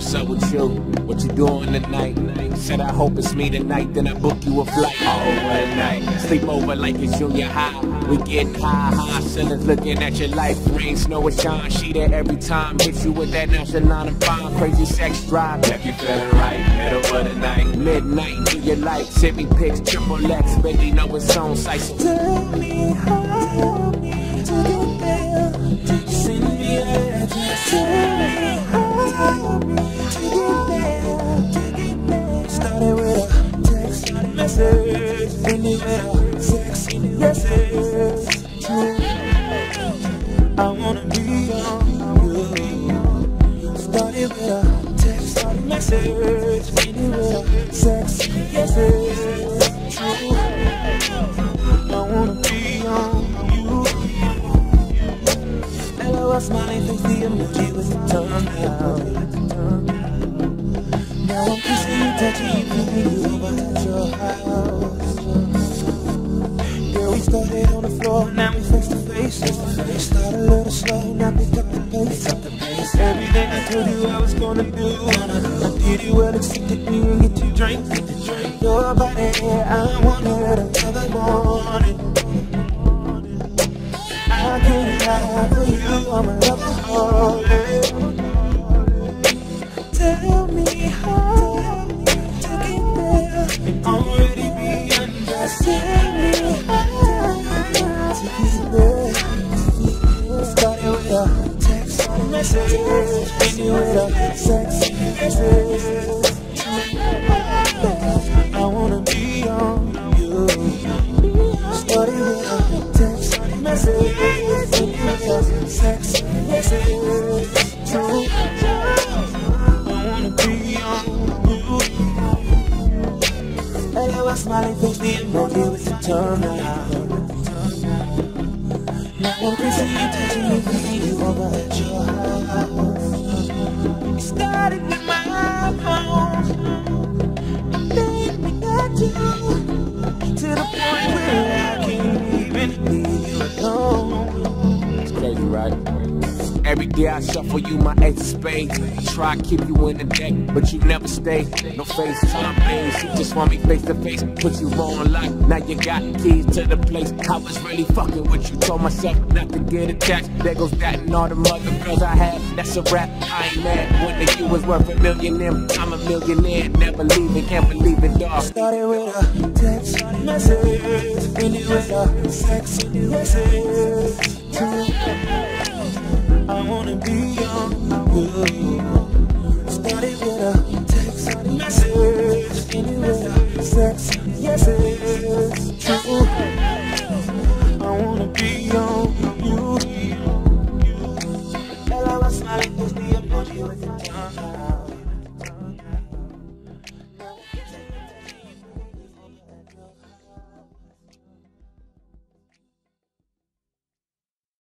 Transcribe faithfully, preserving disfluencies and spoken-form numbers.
what's up with you? What you doing tonight? Said I hope it's me tonight, then I book you a flight. Oh, what a night. Sleep over like it's junior high. We getting high, high. Ceilings looking at your life. Rain, snow, or shine. She there every time. Hit you with that nonchalant and fine. Crazy sex drive. Left you feeling right. Middle of the night. Midnight. Do you like? Send me pics. Triple X. Baby, know it's on site. So tell me how to get there. Send me a address. Tell me how to get there. Started with a text message. Ended with a sex message. I wanna be on you. Started with a text message. Ended with a sex message. I wanna be on you. LOL smiling face, the emoji with the tongue out. Now I'm kissing you, touching you, keeping you over at your house. Girl, we started on the floor, now we face to face. Face to face, start a little slow, now pick up the pace. Pick up the pace. Everything I told you I was gonna do, I did it well, accepted me and get you drinks. Get the drink. Your body, I wanted another morning. I can't lie for you, I'm a lover. Tell me how to get there and already be undressed. Tell me how to get there. Started with a text message, ended with a sex message. I wanna be on you. Started with a text message, ended with a sex message. True. LOL smiling face, the emoji with the tongue out. Now I'm kissing you, touching you, feeling you over at your house. It started with my phone, and then we got you to the point where I can't even leave you alone. it's crazy, right? Every day I shuffle you my ace of spades. I try to keep you in the deck, but you never stay. No FaceTime, babe. She just want me face to face. Put you on lock. Now you got keys to the place. I was really fucking with you. Told myself not to get attached. There goes that and all the other girls I had. That's a rap. I ain't mad. One that you was worth a million. I'm a millionaire. Never leaving. Can't believe it, dog. Started with a text message, ended with a sex message. I wanna be on you. Started with a text message, ended with a sex message. True. I wanna be on you. LOL smiling, push the emoji with the tongue out.